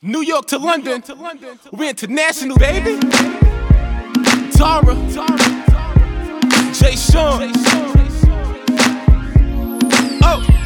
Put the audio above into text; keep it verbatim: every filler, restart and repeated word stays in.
New York to London, we're international, baby. Tara, Jay Sean. Oh.